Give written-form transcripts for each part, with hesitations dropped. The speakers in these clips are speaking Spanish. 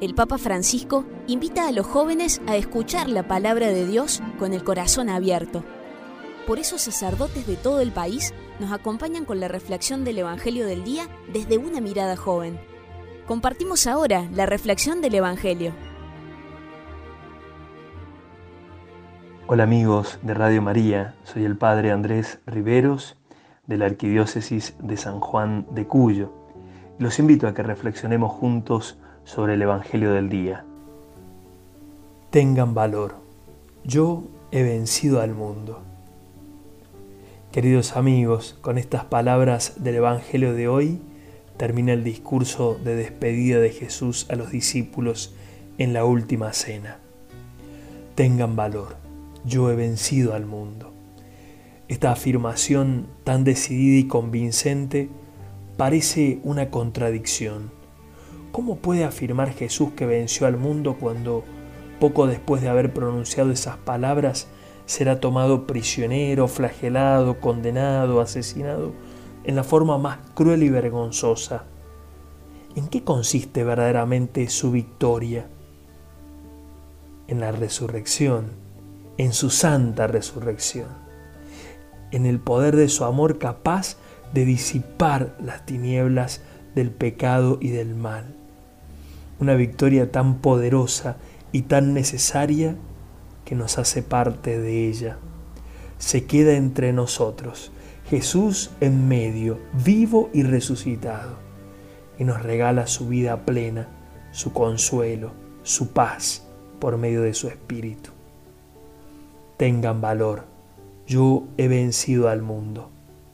el Papa Francisco invita a los jóvenes a escuchar la palabra de Dios con el corazón abierto. Por eso sacerdotes de todo el país nos acompañan con la reflexión del Evangelio del día desde una mirada joven. Compartimos ahora la reflexión del Evangelio. Hola amigos de Radio María, soy el Padre Andrés Riveros de la Arquidiócesis de San Juan de Cuyo. Los invito a que reflexionemos juntos sobre el Evangelio del día. Tengan valor, yo he vencido al mundo. Queridos amigos, con estas palabras del Evangelio de hoy termina el discurso de despedida de Jesús a los discípulos en la última cena. Tengan valor, yo he vencido al mundo. Esta afirmación tan decidida y convincente parece una contradicción. ¿Cómo puede afirmar Jesús que venció al mundo cuando, poco después de haber pronunciado esas palabras, será tomado prisionero, flagelado, condenado, asesinado en la forma más cruel y vergonzosa? ¿En qué consiste verdaderamente su victoria? En la resurrección, en su santa resurrección, en el poder de su amor capaz de disipar las tinieblas del pecado y del mal. Una victoria tan poderosa y tan necesaria que nos hace parte de ella. Se queda entre nosotros, Jesús en medio, vivo y resucitado, y nos regala su vida plena, su consuelo, su paz por medio de su Espíritu. Tengan valor, yo he vencido al mundo.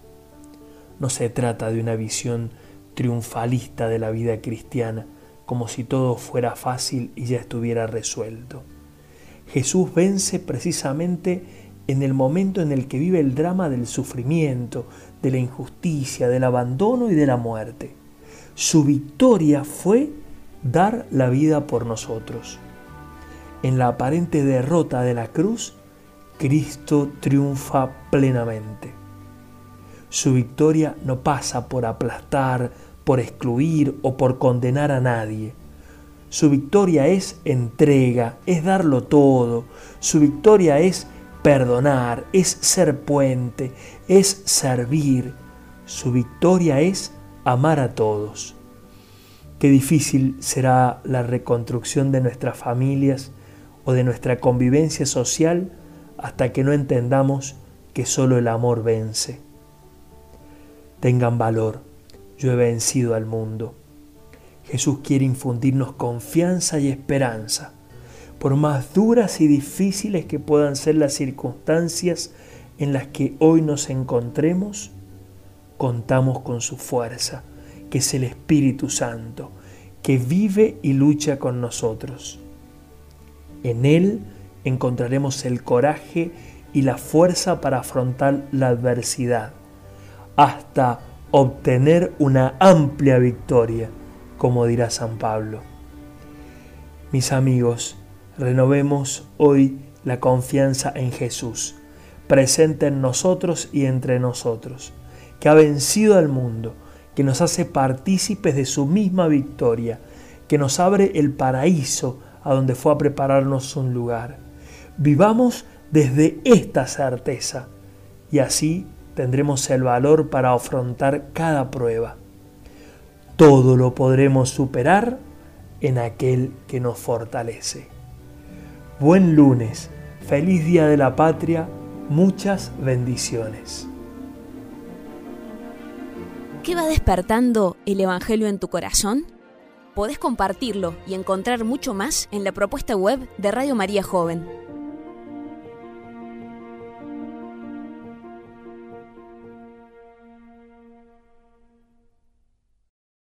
No se trata de una visión triunfalista de la vida cristiana, como si todo fuera fácil y ya estuviera resuelto. Jesús vence precisamente en el momento en el que vive el drama del sufrimiento, de la injusticia, del abandono y de la muerte. Su victoria fue dar la vida por nosotros. En la aparente derrota de la cruz, Cristo triunfa plenamente. Su victoria no pasa por aplastar, por excluir o por condenar a nadie. Su victoria es entrega, es darlo todo. Su victoria es perdonar, es ser puente, es servir. Su victoria es amar a todos. Qué difícil será la reconstrucción de nuestras familias o de nuestra convivencia social hasta que no entendamos que solo el amor vence. Tengan valor, yo he vencido al mundo. Jesús quiere infundirnos confianza y esperanza. Por más duras y difíciles que puedan ser las circunstancias en las que hoy nos encontremos, contamos con su fuerza, que es el Espíritu Santo, que vive y lucha con nosotros. En Él encontraremos el coraje y la fuerza para afrontar la adversidad, hasta obtener una amplia victoria, como dirá San Pablo. Mis amigos, renovemos hoy la confianza en Jesús, presente en nosotros y entre nosotros, que ha vencido al mundo, que nos hace partícipes de su misma victoria, que nos abre el paraíso a donde fue a prepararnos un lugar. Vivamos desde esta certeza y así tendremos el valor para afrontar cada prueba. Todo lo podremos superar en aquel que nos fortalece. Buen lunes, feliz Día de la Patria, muchas bendiciones. ¿Qué va despertando el Evangelio en tu corazón? Podés compartirlo y encontrar mucho más en la propuesta web de Radio María Joven.